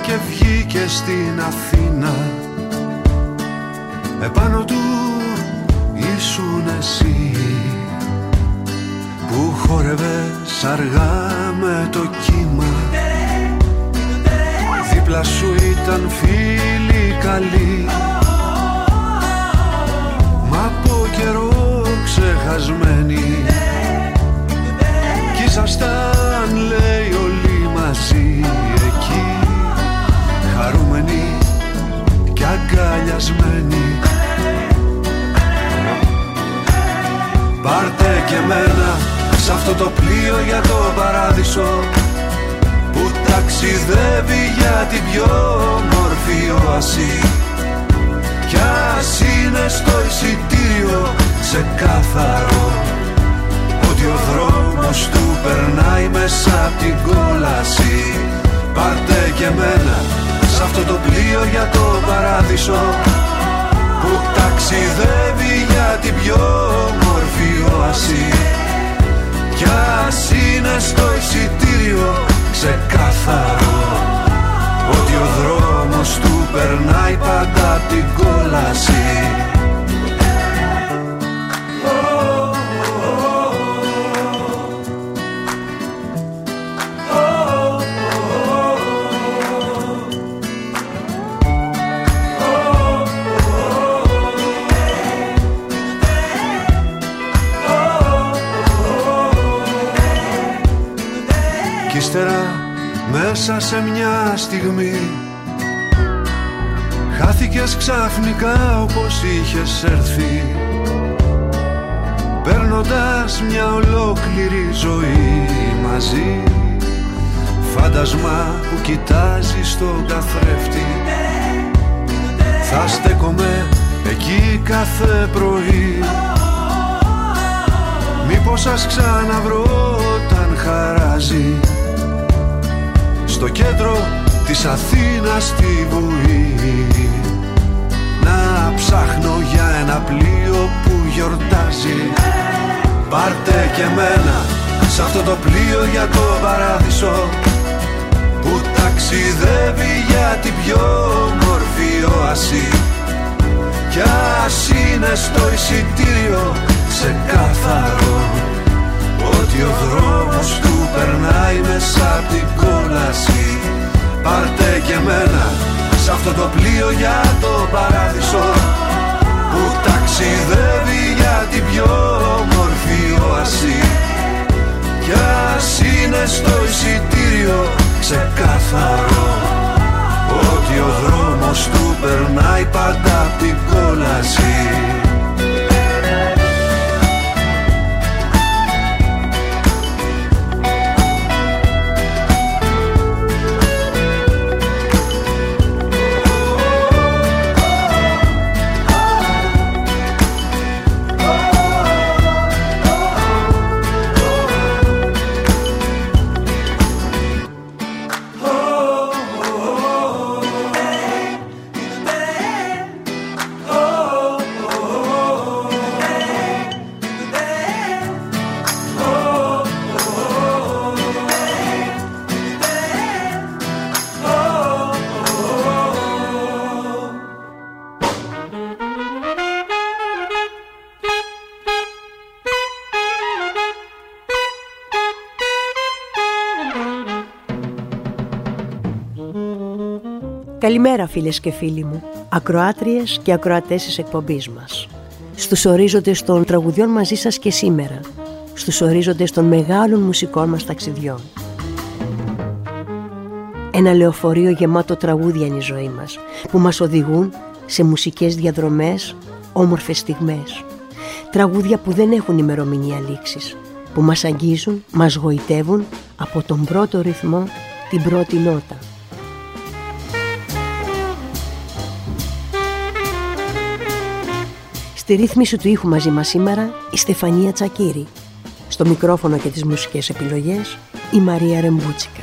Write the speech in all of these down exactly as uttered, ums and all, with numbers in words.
και βγήκε στην Αθήνα. Επάνω του ήσουν εσύ που χόρευες αργά με το κύμα. Δίπλα σου ήταν φίλοι καλοί, μα από καιρό ξεχασμένοι. Κι ήσασταν λέει όλοι μαζί εκεί, χαρούμενοι κι αγκαλιασμένοι. Πάρτε και μένα σ' αυτό το πλοίο για το παράδεισο που ταξιδεύει για την πιο όμορφη όαση. Κι ας είναι στο εισιτήριο ξεκάθαρο ότι ο δρόμος του περνάει μέσα απ' την κόλαση. Πάρτε και μένα σ' αυτό το πλοίο για το παράδεισο που ταξιδεύει για την πιο όμορφη όαση. Κι ας είναι στο εισιτήριο ξεκάθαρο ότι ο δρόμος του περνάει πάντα απ' την κόλαση. Κι ύστερα μέσα σε μια στιγμή χάθηκες ξαφνικά όπως είχες έρθει, παίρνοντας μια ολόκληρη ζωή μαζί. Φάντασμα που κοιτάζει στον καθρέφτη. Θα στέκομαι εκεί κάθε πρωί, μήπως σας ξαναβρω όταν χαράζει στο κέντρο της Αθήνας στη Βουή. Να ψάχνω για ένα πλοίο που γιορτάζει. Πάρτε και μένα σ' αυτό το πλοίο για το παράδεισο που ταξιδεύει για την πιο όμορφη όαση. Κι ας είναι στο εισιτήριο ξεκάθαρο ότι ο δρόμος του περνάει μέσα απ' την κόλαση. Πάρτε και μένα σ' αυτό το πλοίο για το παράδεισο που ταξιδεύει για την πιο όμορφη όαση. Κι ας είναι στο εισιτήριο ξεκάθαρο ότι ο δρόμος του περνάει πάντα απ' την κόλαση. Καλημέρα φίλες και φίλοι μου, ακροάτριες και ακροατές της εκπομπής μας. Στους ορίζοντες των τραγουδιών μαζί σας και σήμερα, στους ορίζοντες των μεγάλων μουσικών μας ταξιδιών. Ένα λεωφορείο γεμάτο τραγούδια είναι η ζωή μας, που μας οδηγούν σε μουσικές διαδρομές, όμορφες στιγμές. Τραγούδια που δεν έχουν ημερομηνία λήξης, που μας αγγίζουν, μας γοητεύουν από τον πρώτο ρυθμό, την πρώτη νότα. Στη ρύθμιση του ήχου μαζί μας σήμερα η Στεφανία Τσακίρη. Στο μικρόφωνο και τις μουσικές επιλογές η Μαρία Ρεμπούτσικα.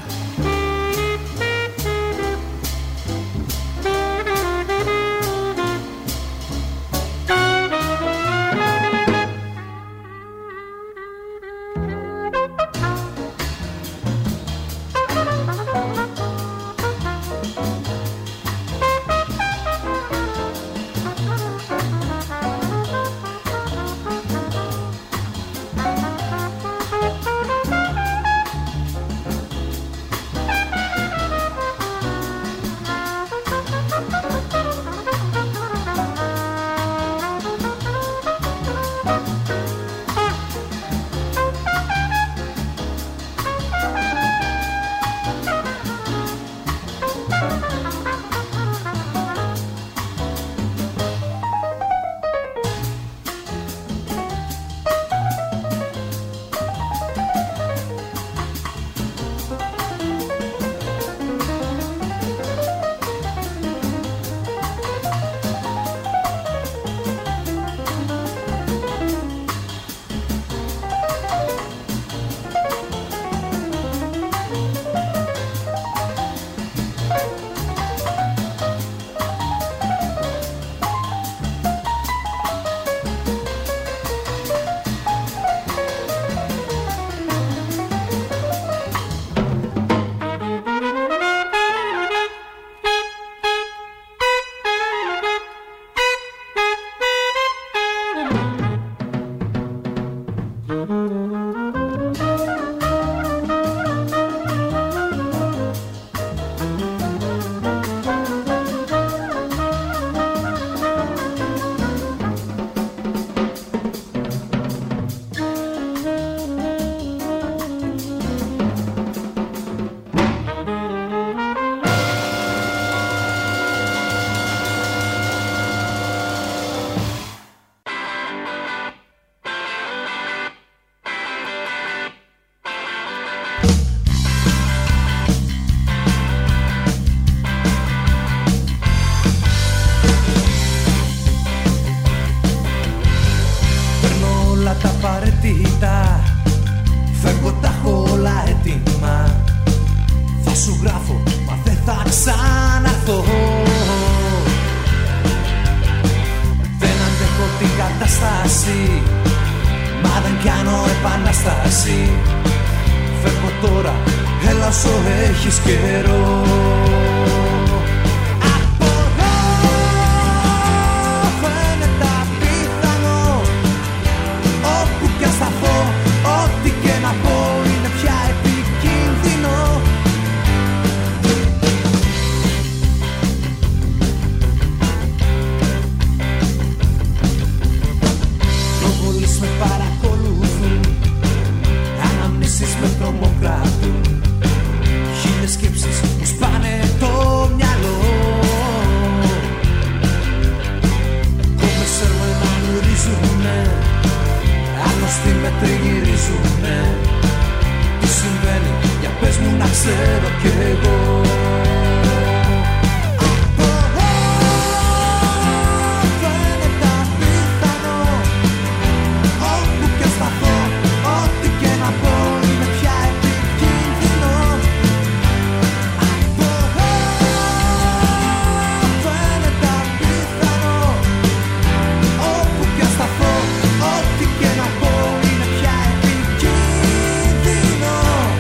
επανάσταση. Φεύγω τώρα, έλα όσο έχεις καιρό. Ό,τι και να πω είναι πια επικίνδυνο. Προβολείς με παρακολουθούν, αναμνήσεις με τρομοκρατούν. Χίλιες σκέψεις μου σπάνε το μυαλό. Κόβες έργο να γνωρίζουνε, άλλωστε με τριγυρίζουνε. Τι συμβαίνει, για πες μου να ξέρω κι εγώ. Φαίνεται απίθανο, όπου και σταθώ, ό,τι και να πω είναι πια επικίνδυνο. Φαίνεται απίθανο, όπου και σταθώ, ό,τι και να πω είναι πια επικίνδυνο.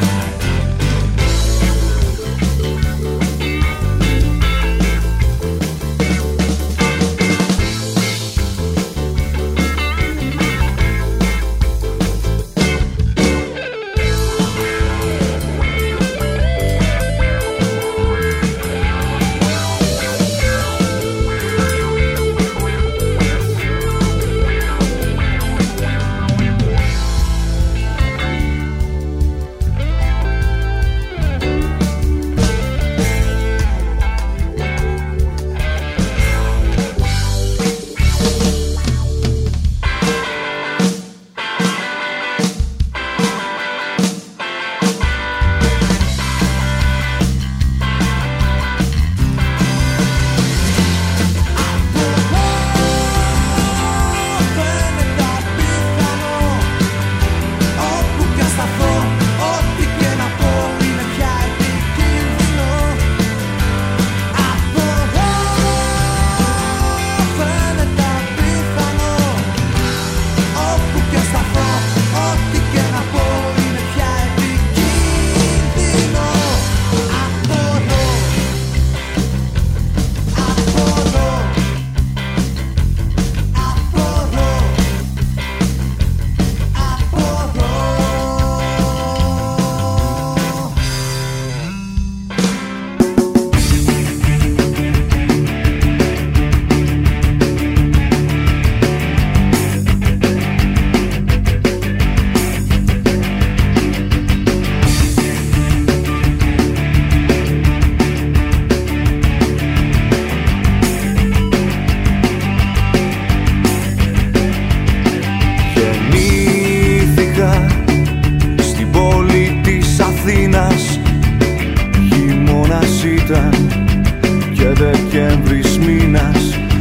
Δεκέμβρης μήνας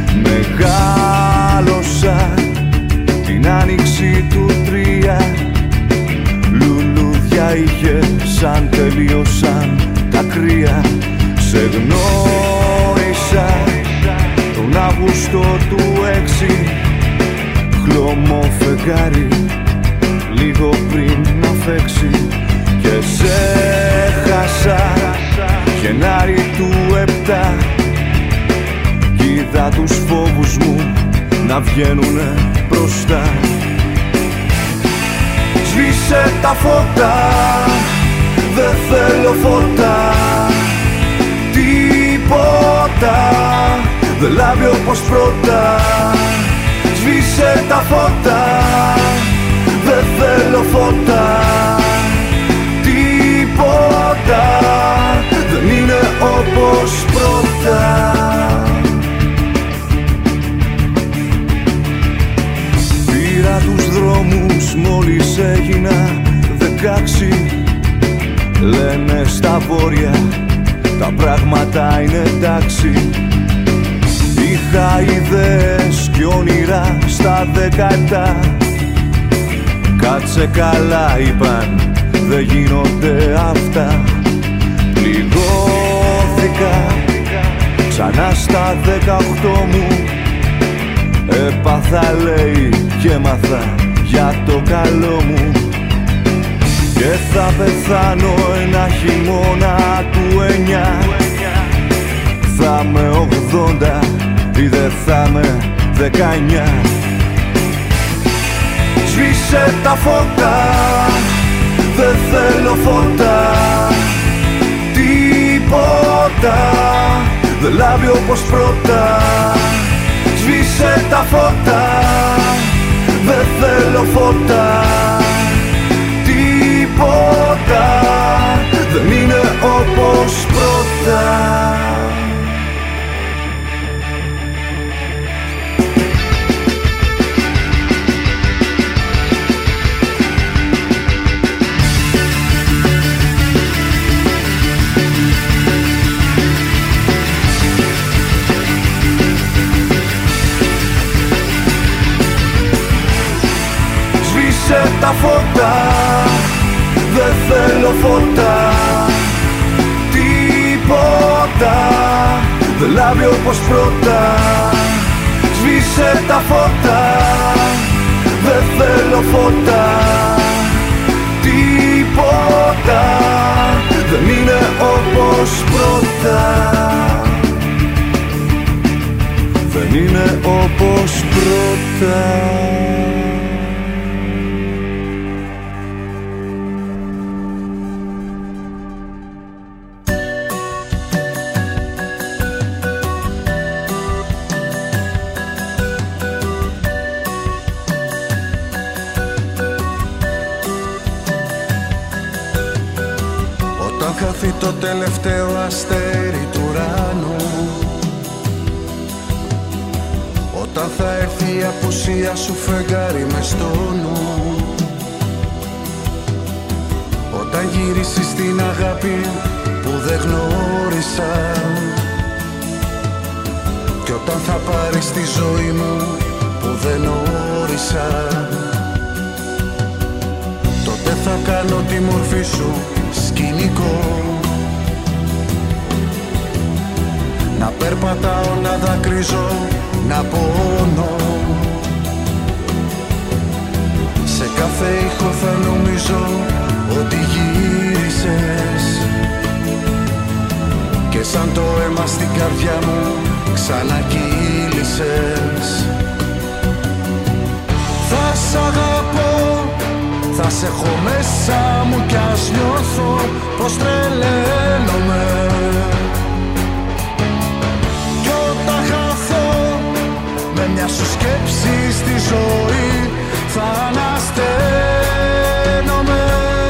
μεγάλωσα την άνοιξη του τρία. Λουλούδια είχε σαν τελείωσαν τα κρύα. Σε γνώρισα τον Αύγουστο του έξι, χλωμό φεγγάρι λίγο πριν να φέξει. Και σε χάσα Γενάρη του επτά. Είδα τους φόβους μου να βγαίνουνε μπροστά. Σβήσε τα φώτα, δεν θέλω φώτα. Τίποτα δεν λάβει όπως πρώτα. Σβήσε τα φώτα, δεν θέλω φώτα. Τίποτα δεν είναι όπως πρώτα. Πήρα τους δρόμους μόλις έγινα δεκάξι. Λένε στα βόρεια τα πράγματα είναι εντάξει. Είχα ιδέες και όνειρα στα δεκαεπτά. Κάτσε καλά είπαν, δεν γίνονται αυτά. Πληγώθηκα ξανά στα δεκαοκτώ μου. Έπαθα λέει και έμαθα για το καλό μου. και θα πεθάνω ένα χειμώνα του εννιά. Θα με ογδόντα ή δεν θα με δεκαεννιά. Σβήσε τα φώτα, δεν θέλω φώτα, τίποτα δεν λάβει όπως πρώτα. Σβήσε τα φώτα, δεν θέλω φώτα, τίποτα δεν είναι όπως πρώτα. Τα φώτα, δεν θέλω φώτα, τίποτα δεν λάβει όπως πρώτα. Σβήσε τα φώτα, δεν θέλω φώτα, τίποτα δεν είναι όπως πρώτα. Δεν είναι όπως πρώτα. Το τελευταίο αστέρι του ουρανού, όταν θα έρθει η απουσία σου φεγγάρι μες στο νου, όταν γυρίσεις την αγάπη που δεν γνώρισα, κι όταν θα πάρεις τη ζωή μου που δεν όρισα, τότε θα κάνω τη μορφή σου σκηνικό, να περπατάω, να δακρύζω, να πονώ. Σε κάθε ήχο θα νομίζω ότι γύρισες, και σαν το αίμα στην καρδιά μου ξανακύλησες. Θα σ' αγαπώ, θα σε έχω μέσα μου κι ας νιώθω πως τρελαίνομαι, κι όταν χαθώ με μια σου σκέψη στη ζωή θα ανασταίνομαι.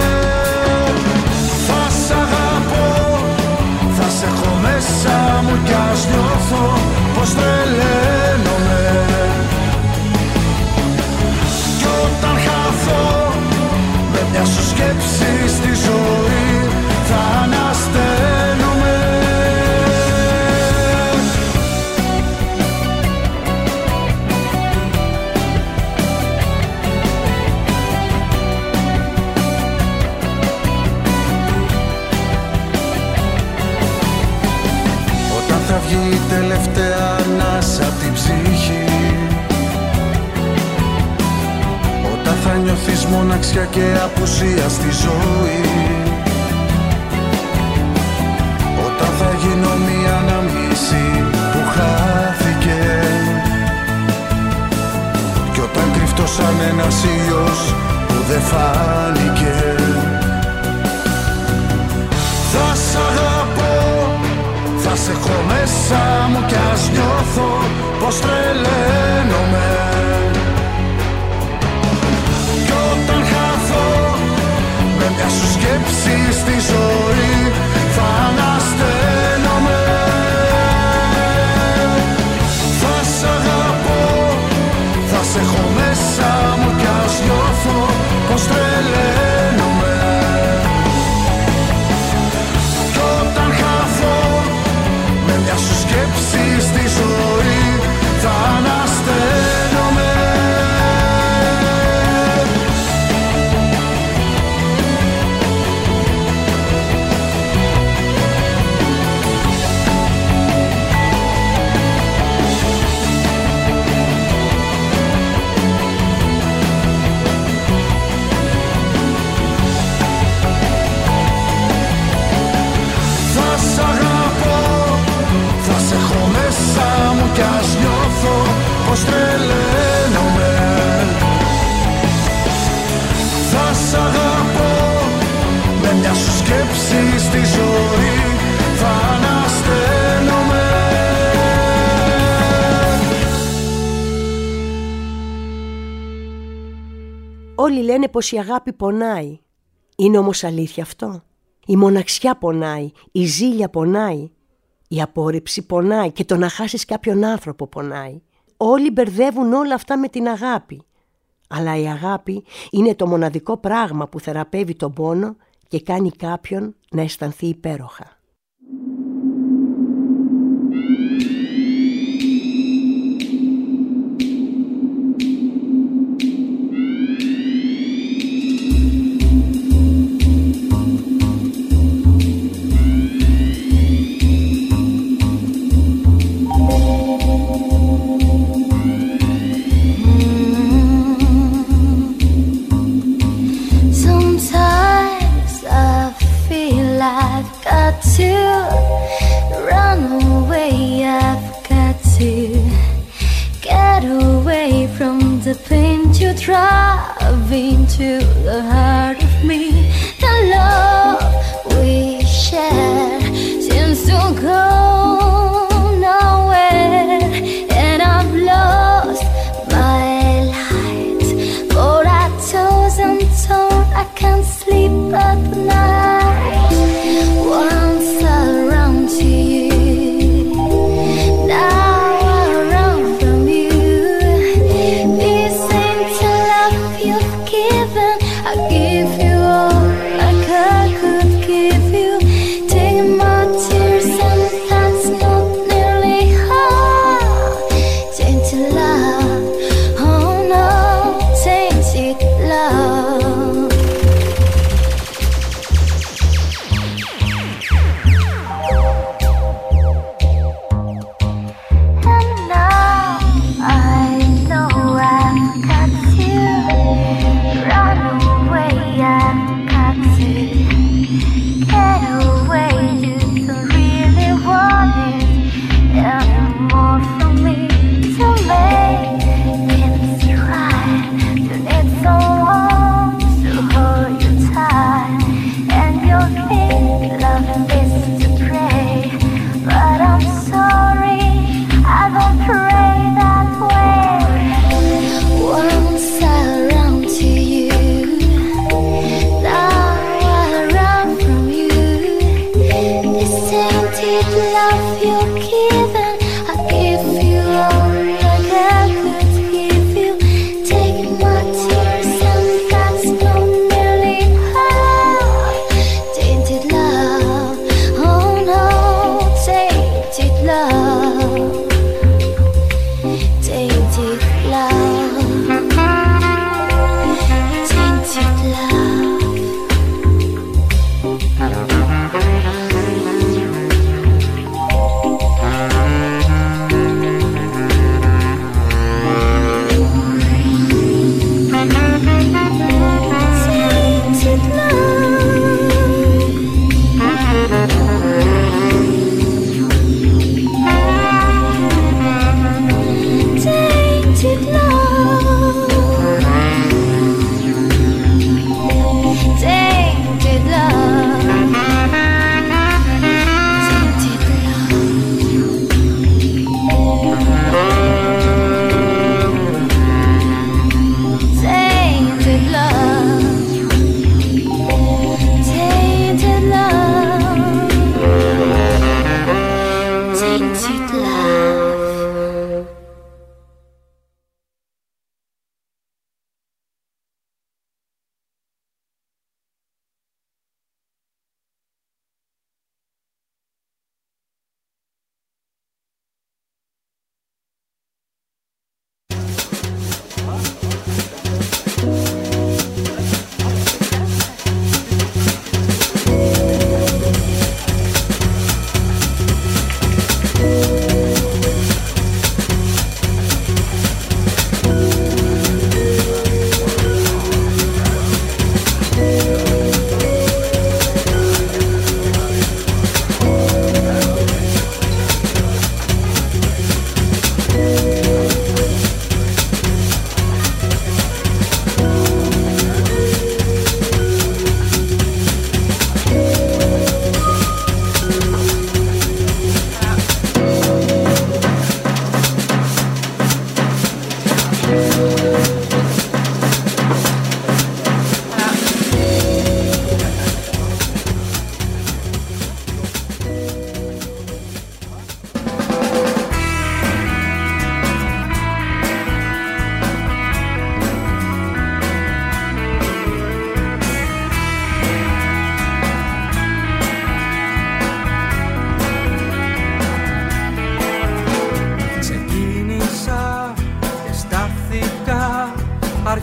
Θα σ' αγαπώ, θα σε έχω μέσα μου κι ας νιώθω πως τρελαίνομαι, κι όταν χαθώ με μια σου σκέψη στη ζωή θα ανασταίνομαι. Όταν θα βγει η τελευταία ανάσα απ' την ψυχή, όταν θα νιώθεις μοναξιά και απουσία στη ζωή, όταν θα γίνω μία αναμνήση που χάθηκε, κι όταν κρυφτώ σαν ένας ήλιος που δεν φάνηκε. Θα σ' αγαπώ, θα σε έχω μέσα μου κι ας νιώθω πως τρελαίνομαι, κι όταν χαθώ με μια σου σκέψη στη ζωή θα ανασταίνομαι. Θα σ' αγαπώ, θα σε έχω μέσα μου κι ας νιώθω πως τρελαίνομαι, κι όταν χαθώ με μια σου σκέψη στη ζωή θα ανασταίνομαι. Όλοι λένε πως η αγάπη πονάει. Είναι όμως αλήθεια αυτό? Η μοναξιά πονάει, η ζήλια πονάει, η απόρριψη πονάει και το να χάσεις κάποιον άνθρωπο πονάει. Όλοι μπερδεύουν όλα αυτά με την αγάπη. Αλλά η αγάπη είναι το μοναδικό πράγμα που θεραπεύει τον πόνο και κάνει κάποιον να αισθανθεί υπέροχα. To run away, I've got to get away from the pain you drive into the heart of me. The love we share seems to go nowhere, and I've lost my light. For I toss and torn, I can't sleep at night. Once I run to you, now I run from you. This ain't the love you've given, I give you all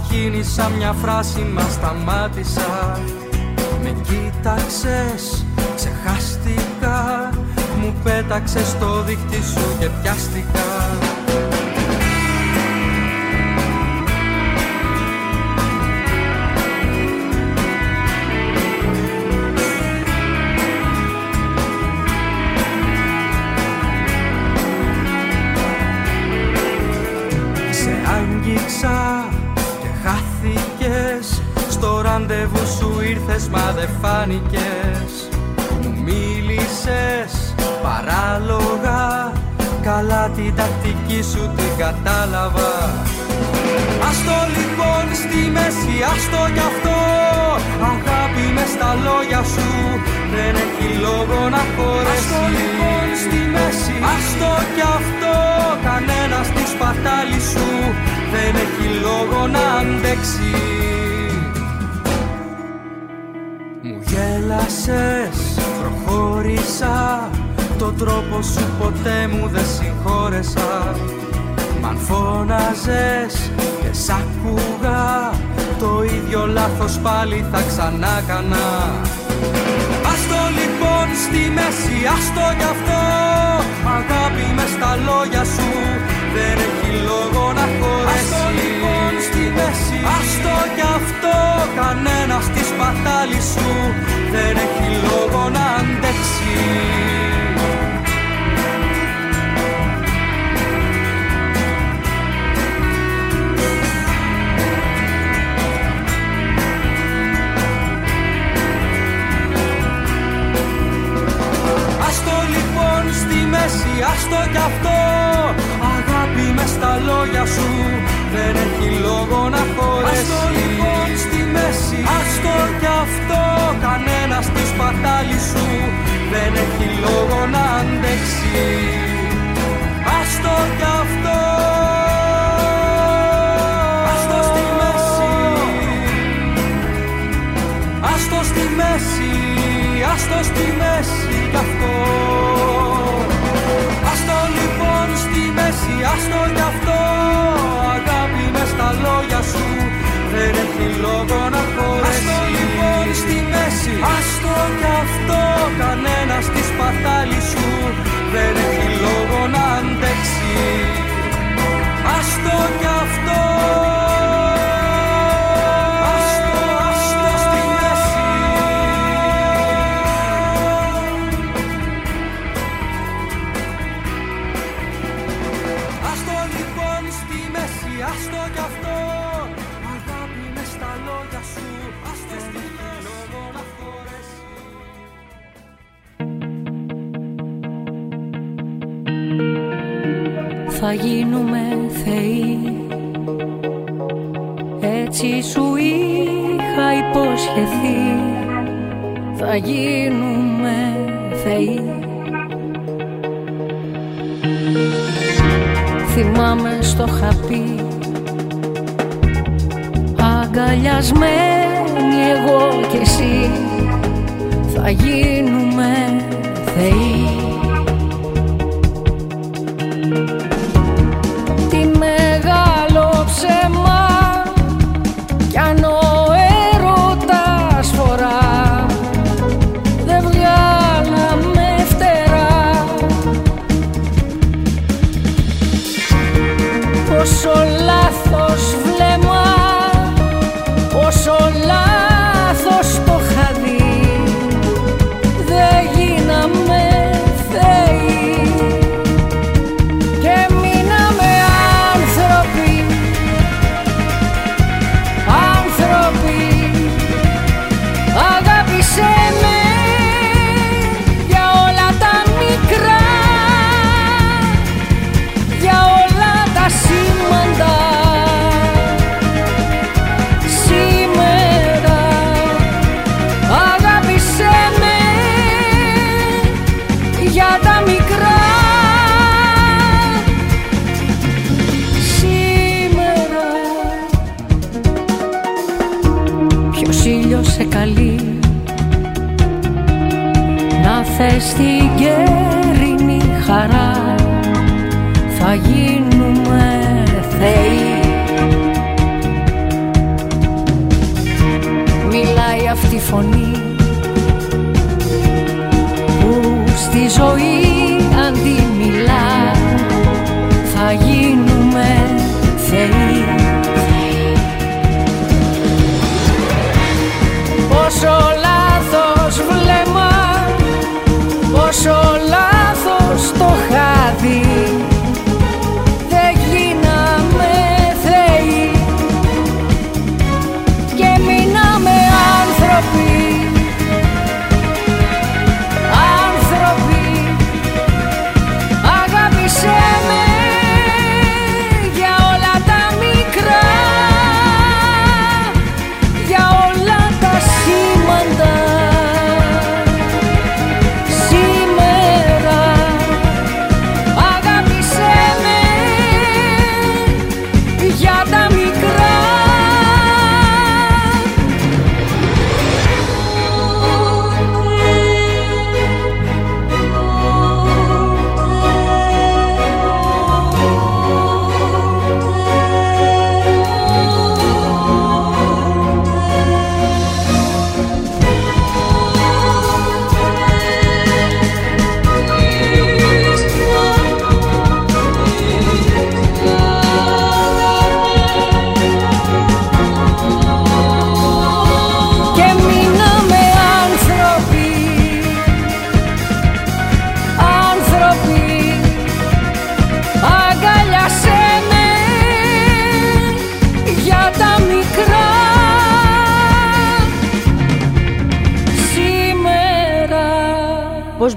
Κίνησα μια φράση, μα σταμάτησα. Με κοίταξες, ξεχάστηκα. Μου πέταξες στο δίχτυ σου και πιάστηκα. Σε άγγιξα και χάθηκες. Στο ραντεβού σου ήρθες μα δεν φάνηκες. Μου μίλησες παράλογα. Καλά την τακτική σου την κατάλαβα. Άστο λοιπόν στη μέση, άστο κι αυτό. Αγάπη μες στα λόγια σου δεν έχει λόγο να χωρέσει. Άστο λοιπόν στη μέση, άστο κι αυτό. Κανένας στη σπατάλη σου δεν έχει λόγο να αντέξει. Μου γέλασες, προχώρησα. Τον τρόπο σου ποτέ μου δεν συγχώρεσα. Μ' αν φώναζες και σ' άκουγα, το ίδιο λάθος πάλι θα ξανά κάνα. Άστο λοιπόν στη μέση, άστο κι αυτό. Αγάπη μες στα λόγια σου δεν έχει λόγο να χωρέσει. Άστο λοιπόν στη μέση, άστο κι αυτό. Κανένας στη σπατάλη σου δεν έχει λόγο να αντέξει. Άστο λοιπόν στη μέση, άστο κι αυτό. Αγάπη μες στα λόγια σου δεν έχει λόγο να χωρέσει. Άστο λοιπόν στη μέση, άστο κι αυτό. Κανένας στη σπατάλη σου δεν έχει λόγο να αντέξει. Άστο κι αυτό. Άστο στη μέση, άστο στη μέση, άστο στη μέση κι αυτό. Άστο λοιπόν στη μέση, άστο κι αυτό. Αγάπη μες στα λόγια σου δεν έχει λόγο να χωρέσει. Άστο λοιπόν στη μέση, άστο κι αυτό. Κανένας στη σπατάλη σου δεν έχει λόγο να αντέξει. Άστο κι αυτό. Θα γίνουμε θεοί, έτσι σου είχα υποσχεθεί. Θα γίνουμε θεοί. Θυμάμαι στο χαπί, αγκαλιασμένοι εγώ κι εσύ. Θα γίνουμε θεοί. Ψέμα κι αν ο έρωτας φορά δεν βγάλαμε φτερά. Πόσο λάθος βλέμμα, πόσο λάθος το είχα δει. Δεν γίναμε θεοί και μείναμε άνθρωποι. Αγάπησέ με για όλα τα μικρά, για όλα τα σήμαντα. Σήμερα αγάπησέ με για τα μικρά. Σήμερα ποιος ήλιος σε καλεί να θες την καιρινή χαρά. Θα γίνουμε θεοί.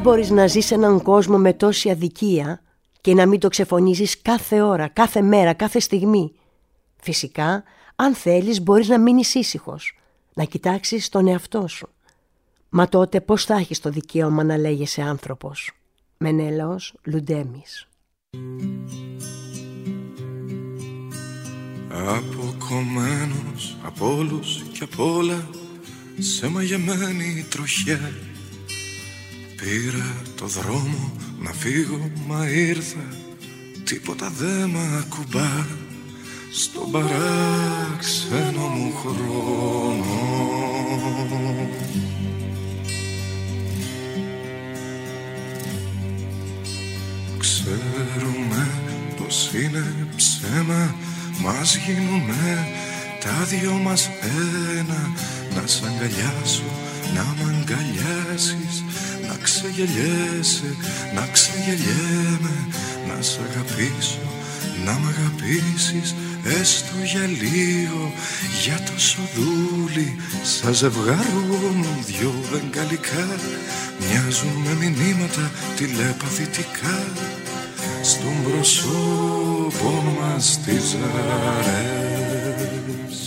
μπορείς να ζεις σε έναν κόσμο με τόση αδικία και να μην το ξεφωνίζεις κάθε ώρα, κάθε μέρα, κάθε στιγμή? Φυσικά, αν θέλεις μπορείς να μείνεις ήσυχος, να κοιτάξεις τον εαυτό σου. Μα τότε πώς θα έχεις το δικαίωμα να λέγεσαι άνθρωπος? Μενέλαος Λουντέμις. Αποκομμένος από όλους και απ' όλα, σε μαγεμένη τροχιά, πήρα το δρόμο να φύγω, μα ήρθα, τίποτα δε μ' ακουμπά στον παράξενο μου χρόνο. Ξέρουμε πως είναι ψέμα, μας γίνουμε τα δυο μας ένα. Να σ' αγκαλιάσω, να μ' αγκαλιάσεις, να ξεγελιέσαι, να ξεγελιέμαι, να σ' αγαπήσω, να μ' αγαπήσεις, έστω για λίγο, για το σοδούλι. Σαν ζευγαρούν δυο βεγγαλικά, μοιάζουν με μηνύματα τηλεπαθητικά, στον προσώπο μας τις ζαρές.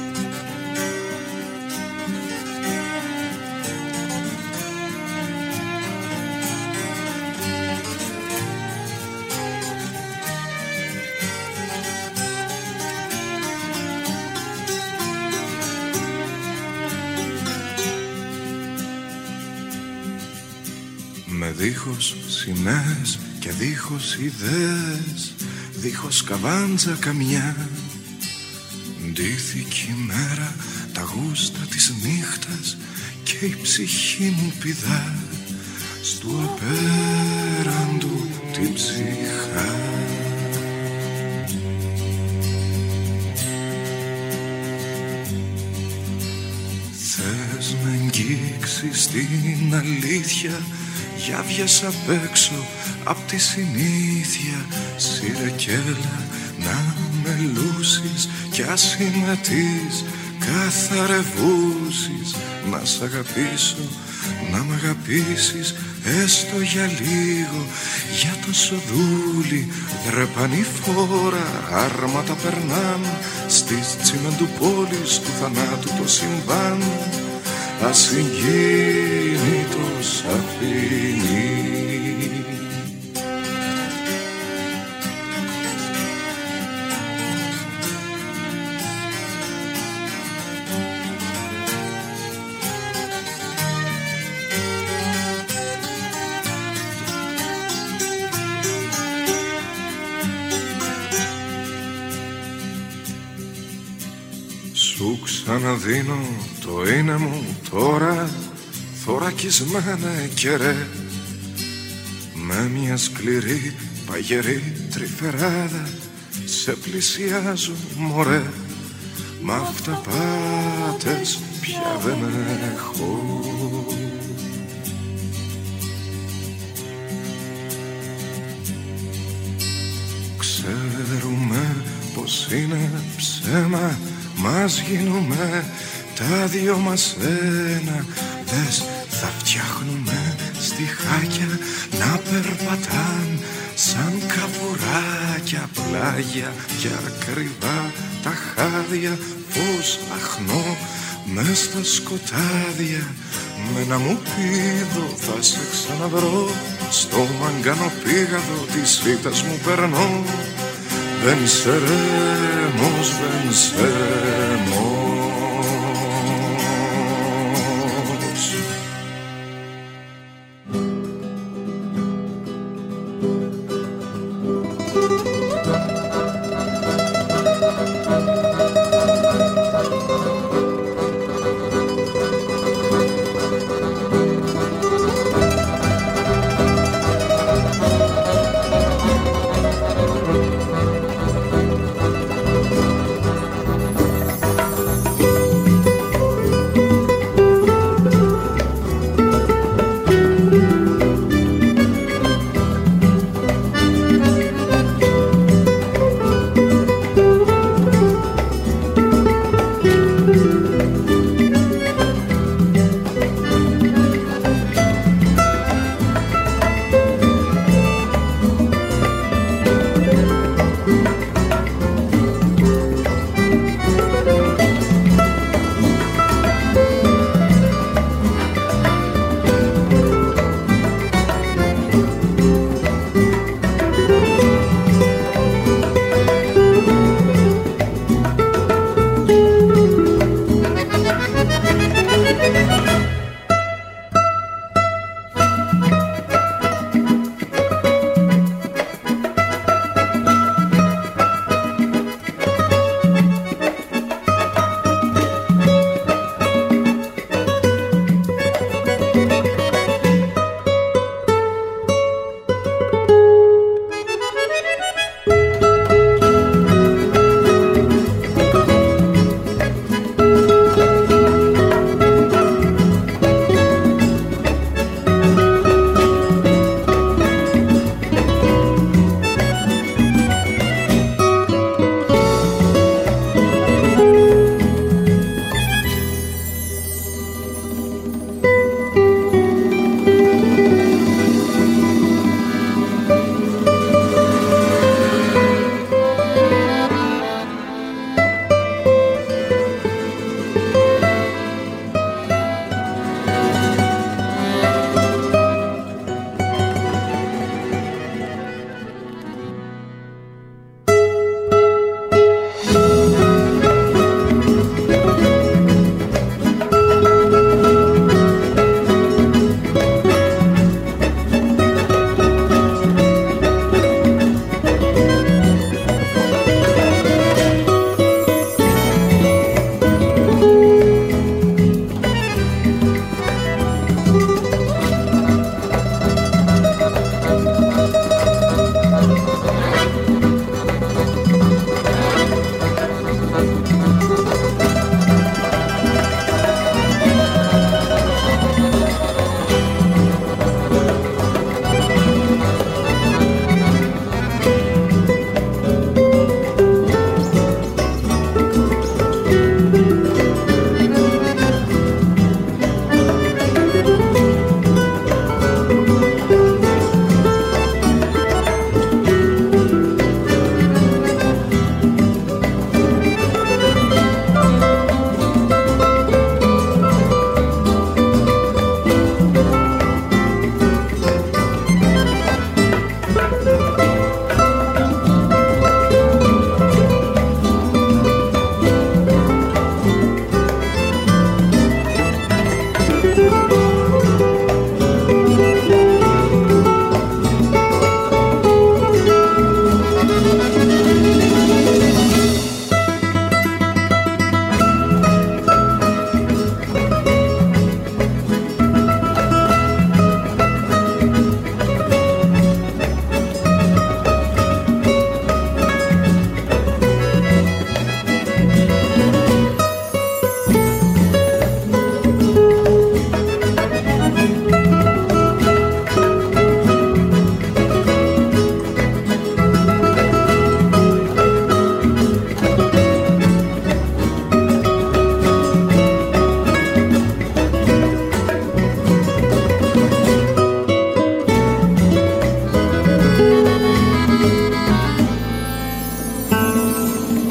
Με δίχως σημαίες και δίχως ιδέες, δίχως καβάντζα καμιά, ντύθηκε η μέρα τα γούστα της νύχτας και η ψυχή μου πηδά στου απέραντου την ψυχά. Θες να αγγίξεις την αλήθεια, για βγες απ' έξω απ' τη συνήθεια, σύρε κι έλα να με λούσεις κι ας είμαι τις καθαρευούσεις. Να σ' αγαπήσω, να μ' αγαπήσεις, έστω για λίγο, για το σοδούλι. Δρεπανή φόρα, άρματα περνάν στις τσιμεντουπόλεις του θανάτου το συμβάν. Ασυγκίνητος αφήνει. Σου ξαναδίνω το είναι μου τώρα, θωρακισμένε καιρέ, με μια σκληρή παγερή τρυφεράδα σε πλησιάζω μωρέ. Μ' αυταπάτες πια δεν έχω. Ξέρουμε πως είναι ψέμα, μας γίνουμε τα δυο μας ένα. Δες θα φτιάχνουμε στιχάκια να περπατάν σαν καβουράκια, πλάγια και ακριβά τα χάδια. Φως αχνό μες στα σκοτάδια, με ένα μου πίδο θα σε ξαναβρω. Στο μαγκανοπήγαδο της φύτας μου περνώ. Venceremos, venceremos.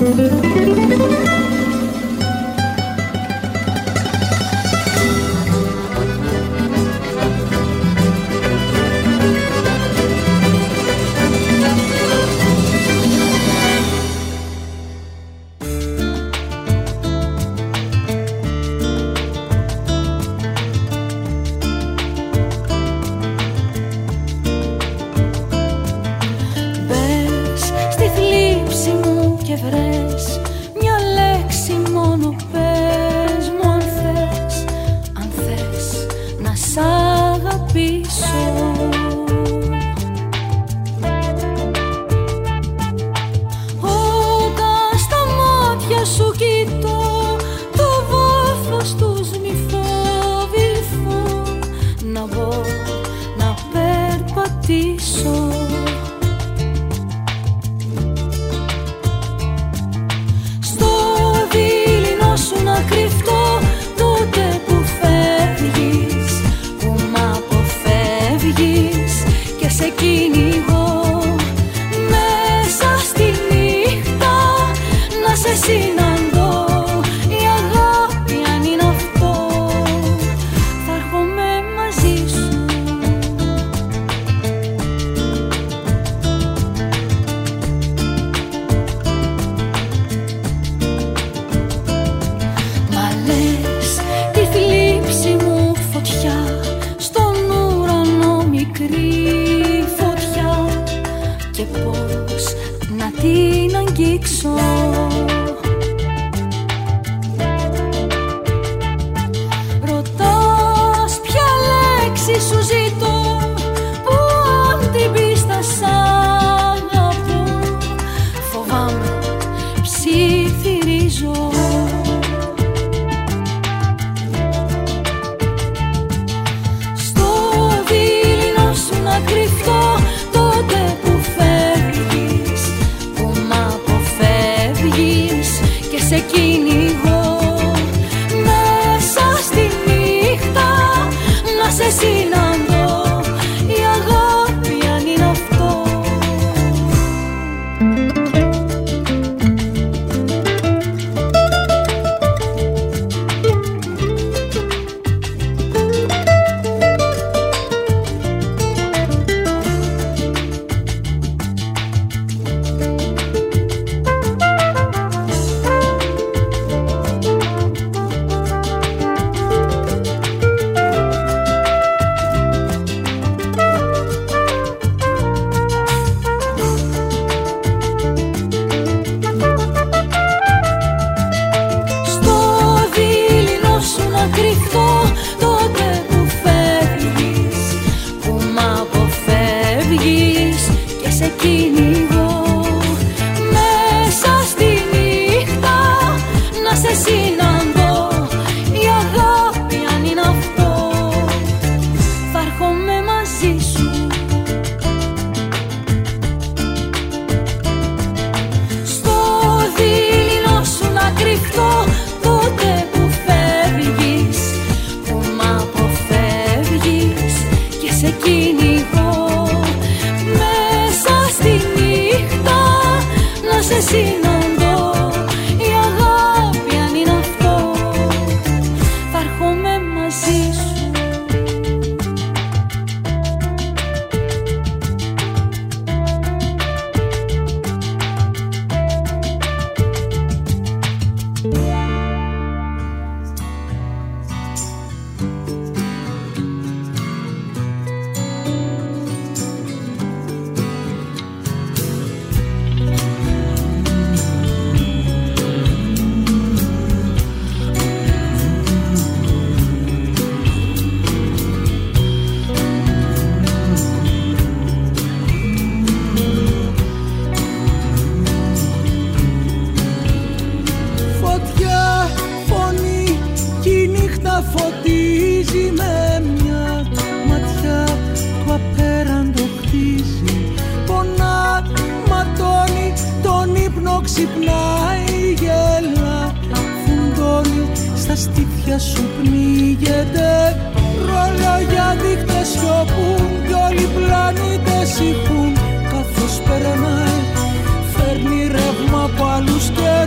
Φέρνει ρεύμα από άλλους και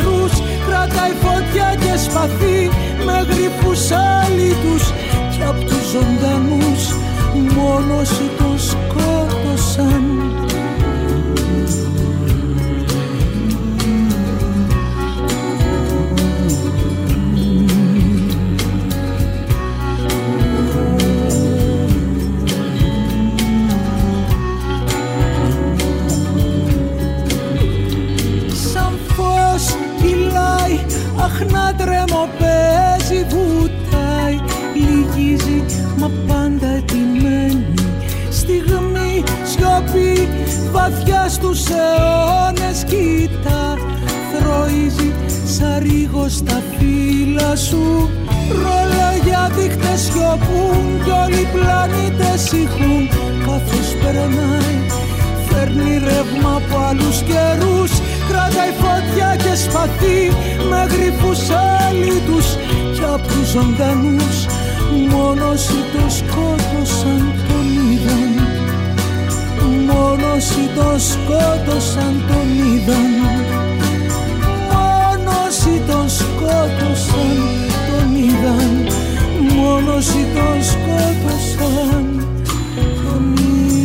Κρατάει φωτιά και σπαθεί με γρυφούς άλυτους κι απ' τους ζωντανούς μόνος τον σκότωσαν. Αχ, να τρέμω, παίζει, βουτάει, λυγίζει, μα πάντα ετοιμένη στιγμή, σιωπή, βαθιά στους αιώνες κοίτα, θροίζει σαν ρίγο στα φύλλα σου. Ρολόγια δείχτες σιωπούν κι όλοι οι πλανήτες ηχούν, καθώς περνάει, φέρνει ρεύμα από άλλους καιρούς. Κρατάει φωτιά και σπαθεί με γρυφούς άλυτους κι απ' τους ζωντανούς μόνος τον σκότωσαν, τον είδαν. Μόνος τον σκότωσαν, τον είδαν. Μόνος τον σκότωσαν, τον είδαν. Μόνος τον σκότωσαν, τον είδαν.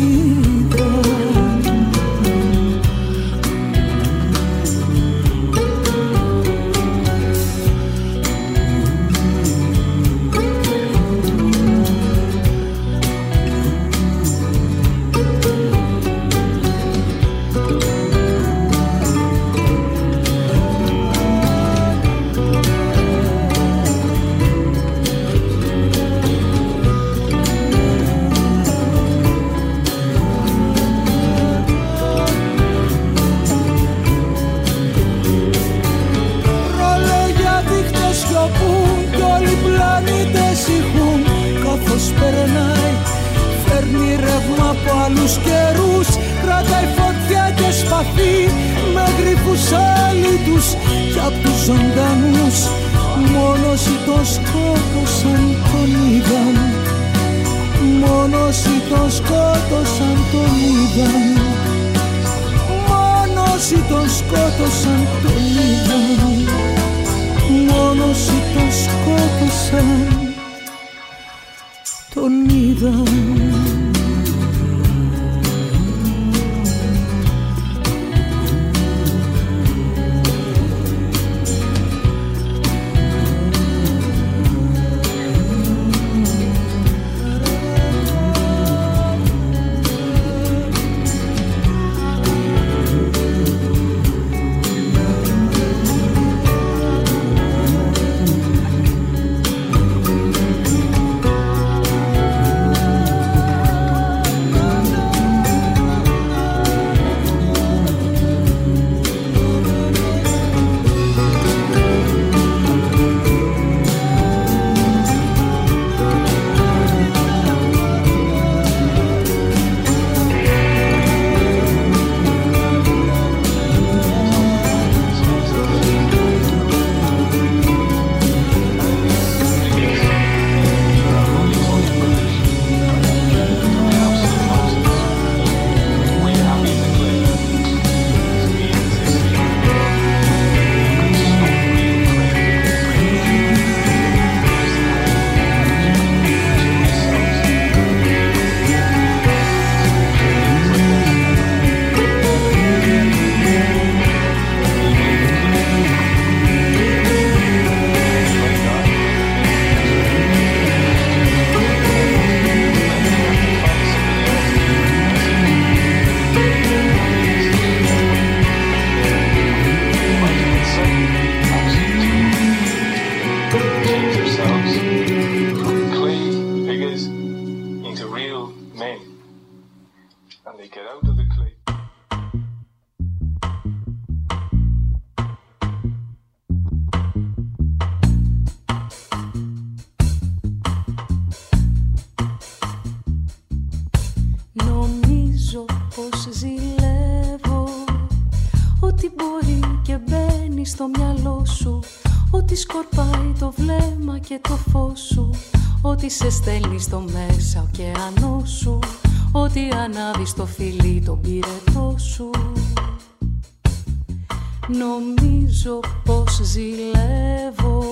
Περνάει, φέρνει ρεύμα από άλλους καιρούς. Κρατάει φωτιά και σπαθεί με γρυφούς άλυτους κι απ' τους ζωντανούς μόνος τον σκότωσαν, τον είδαν. Μόνος τον σκότωσαν, τον είδαν. Μόνος τον σκότωσαν, τον είδαν. Μόνος τον σκότωσαν, τον είδαν. στο μυαλό σου, ότι σκορπάει το βλέμμα και το φως σου, ότι σε στέλνει στο μέσα ωκεανό σου, ότι ανάβει στο φιλί τον πυρετό σου. Νομίζω πως ζηλεύω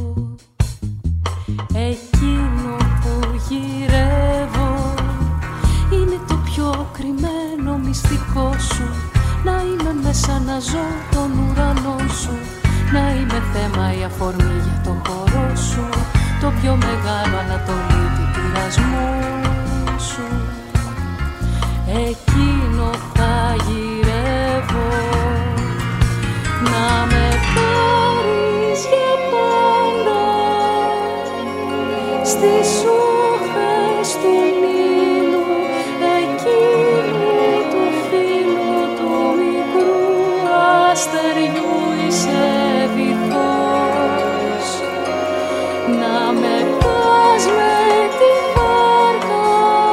εκείνο που γυρεύω. Είναι το πιο κρυμμένο μυστικό σου. Να είμαι μέσα να ζω τον ουρανό σου. Να είμαι θέμα η αφορμή για το χώρο σου. Το πιο μεγάλο ανατολή του πειρασμού σου. Εκείνο θα γυρεύω. Να με πάρεις για πάντα στις όχθες του Νείλου, εκείνου του φίλου του μικρού αστεριού είσαι βυθός. Να με πας με τη βάρκα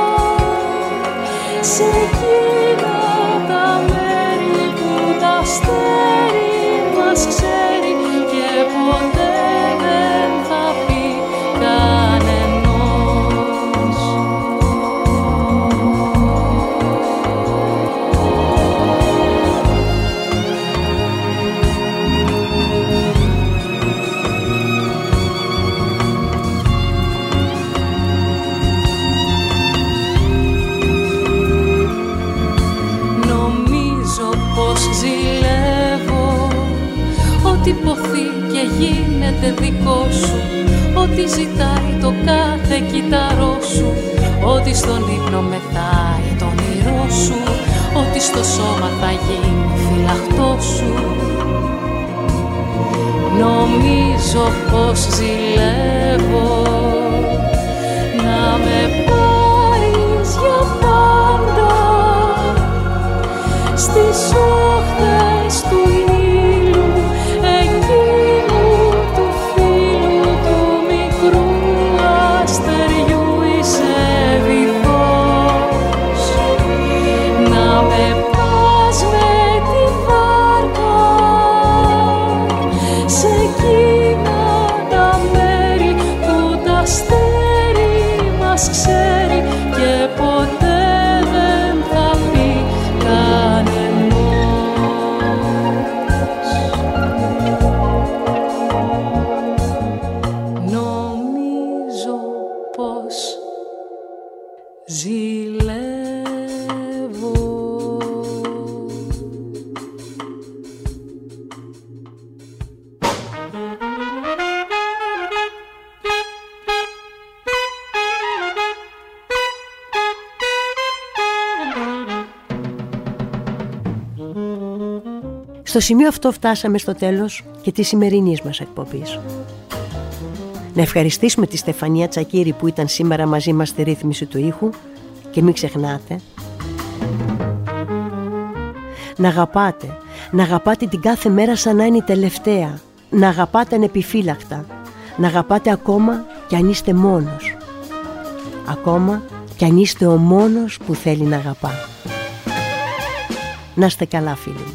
σε εκείνα τα μέρη που τα αστέρι μας ξέρει και ποτέ δεν θα πει κανενός. Νομίζω πως ζηλεύω ό,τι ποθεί και γίνεται δικό σου. Ό,τι ζητάει το κάθε κύτταρό σου. Ό,τι στον ύπνο μετάει το όνειρό σου. Ό,τι στο σώμα θα γίνει φυλαχτό σου. Νομίζω πως ζηλεύω να με πάρεις για πάντα στις όχθες του ήλιου, εκείνου του φίλου του μικρού αστεριού είσαι βυθός. Να με πας με τη βάρκα σε εκείνα τα μέρη που τα αστέρι μας ξέρει και ποτέ δεν θα πει κανενός. Νομίζω πως ζηλεύω. Στο σημείο αυτό φτάσαμε στο τέλος και της σημερινής μας εκπομπής. Να ευχαριστήσουμε τη Στεφανία Τσακίρη που ήταν σήμερα μαζί μας στη ρύθμιση του ήχου και μην ξεχνάτε να αγαπάτε, να αγαπάτε την κάθε μέρα σαν να είναι η τελευταία, να αγαπάτε ανεπιφύλακτα, να αγαπάτε ακόμα κι αν είστε μόνος, ακόμα κι αν είστε ο μόνος που θέλει να αγαπά. Να είστε καλά φίλοι μου.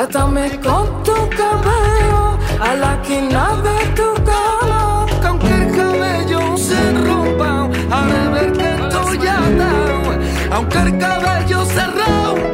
Trátame con tu cabello a la esquina de tu cama, que aunque el cabello se rompa, haré ver que estoy atado. Aunque el cabello se rompa,